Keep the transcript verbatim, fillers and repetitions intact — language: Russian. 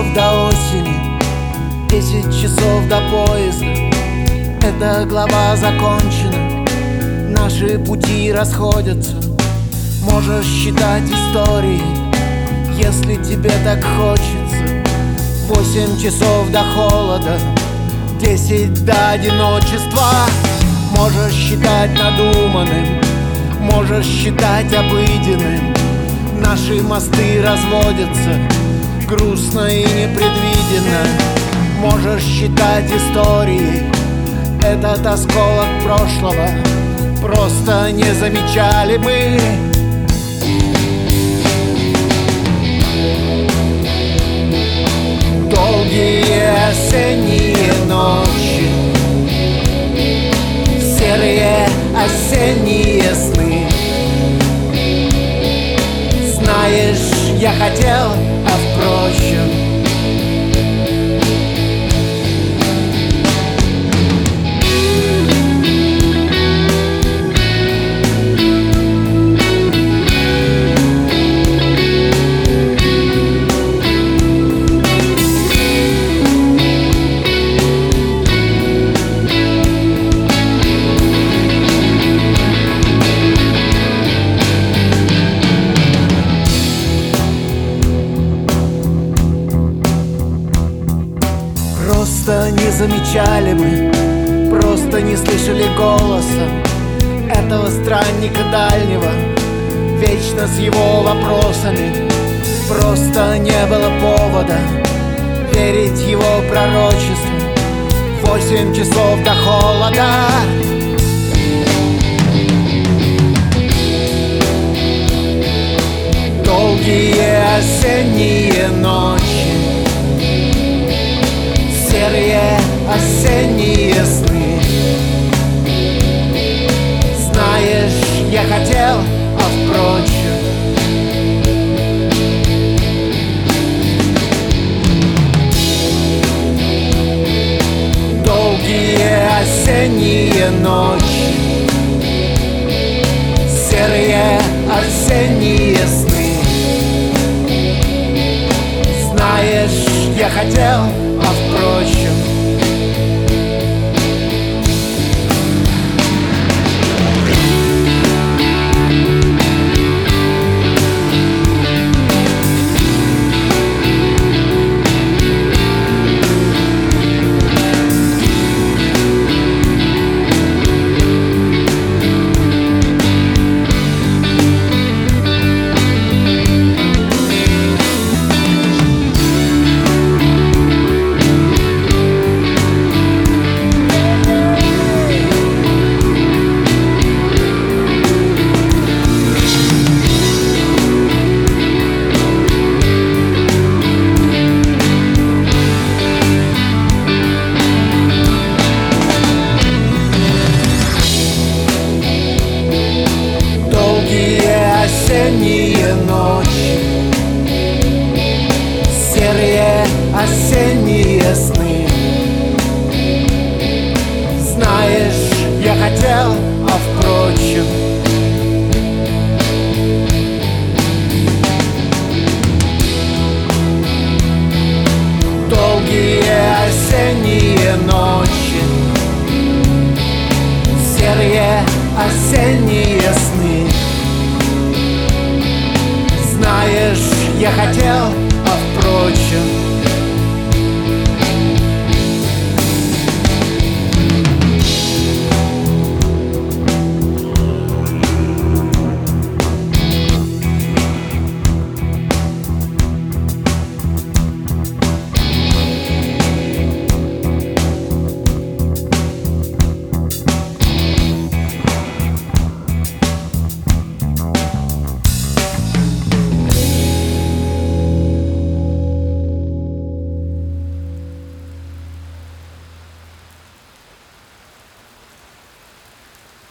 часов до осени, десять часов до поезда. Эта глава закончена, наши пути расходятся. Можешь считать историей, если тебе так хочется. Восемь часов до холода, десять до одиночества. Можешь считать надуманным, можешь считать обыденным. Наши мосты разводятся, грустно и непредвиденно. Можешь считать историей этот осколок прошлого, просто не замечали мы. Долгие осенние ночи, серые осенние сны. Знаешь, я хотел, а впрочем просто не замечали мы, просто не слышали голоса этого странника дальнего, вечно с его вопросами. Просто не было повода верить его пророчеству. Восемь часов до холода. Долгие осенние ночи, серые осенние сны. Знаешь, я хотел, а впрочем долгие осенние ночи, серые осенние сны. Знаешь, я хотел, а впрочем осенние ночи, серые осенние сны. Знаешь, я хотел, а впрочем долгие осенние ночи, серые осенние сны. Знаешь, я хотел,